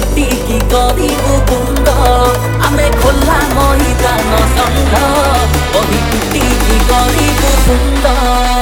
कुटिकी गरिबु कुण्ड आमे खोला मैदान षण्ढ बही कुटिकी गरिबु कुण्ड।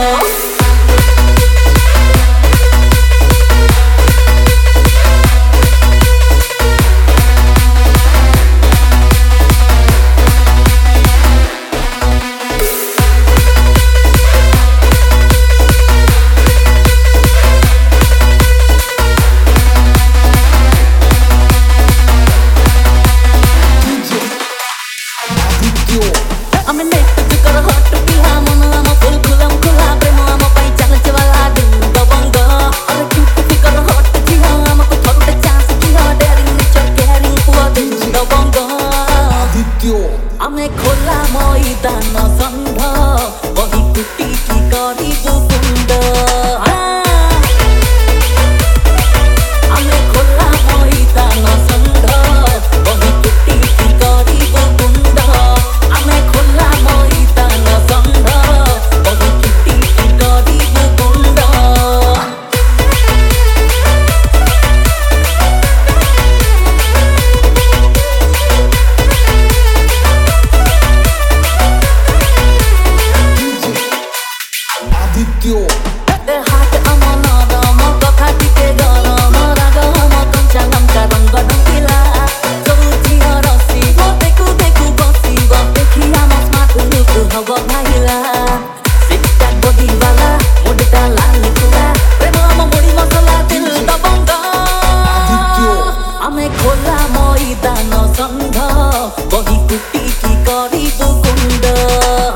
I'm in it, you got a heart to be hamon. I'm a full kulam kulabre, I'm a pai chal chavala din the bonga. I'm a cute, you got a heart to be ham. I'm a thought the chance to be daring, nature caring for din the bonga. I'm a khola moidan sandha, bahi kutti ki karibu kunda. I'm a khola moidan sandha, bahi kutti ki karibu kunda. I'm a khola moidan sandha, bahi kutti ki karibu kunda. हाट अमन दम कथा टिके गरम राग हम कंचा लम्का रंग ढंगिला चौथिया रसिब देखु देखु बसिब देखि आम स्मार्ट लुक हब भाइला सिक्का बडीवाला मुडटा लाल कुरा प्रेम आम मुडी मसला दिल दबंग आमे खोला मैदान षण्ढ बही कुटिकी गरिबु कुण्ड।